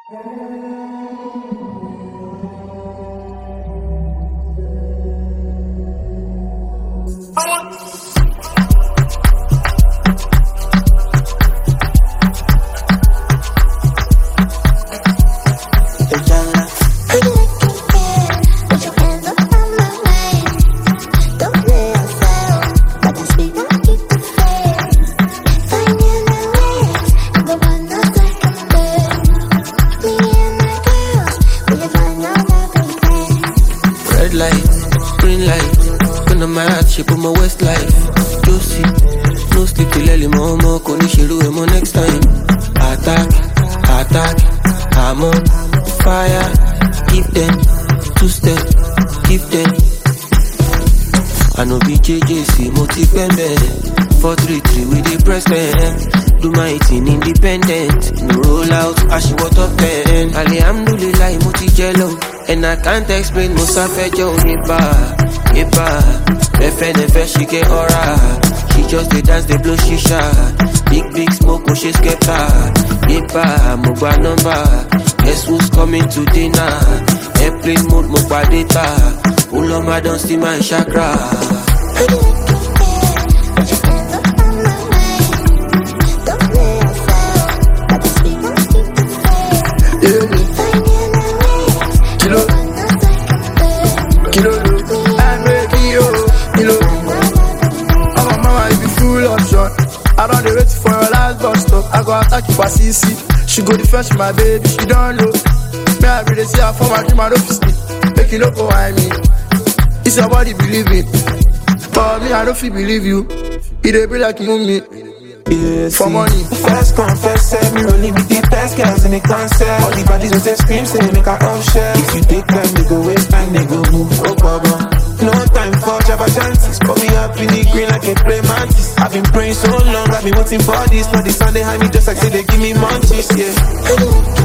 Red light, green light, gun on my heart, shape of my west life. Juicy, no sleep till early, mama, koni shiru emo next time. Attack, attack, I'm on fire. Give them, two-step, give them. I know BJJC, Moti Pembe, 433 with the president. Do my thing independent, no roll out, ash what up then. Alhamdulillah, Moti Jello. And I can't explain, Musa Fejo, Iba, Nefe, she get aura. She just they dance, they blow shisha. Big smoke, when she skepta. Iba, Mugba number. Guess who's coming to dinner? Airplane mode, Mugba data. Uloma don't see my chakra. I don't wait for your last bus stop. I go attack you for CC. She go defense my baby, she don't know. Me I really see her for my dream, I don't sleep. Make you look for I mean. It's your body believe it. For me, I don't feel believe you. It dey be like you me. Yeah, for money. First confess, say me rolling with the best girls in the concert. All the bodies with their scream, say make her off share. If you take time, they go waste time, they go move. No problem. No time for Jabba chances. Put me up in the green like a play mantis. I've been praying so long, I've been waiting for this. Now the sun they hide me just like say they give me munchies, yeah.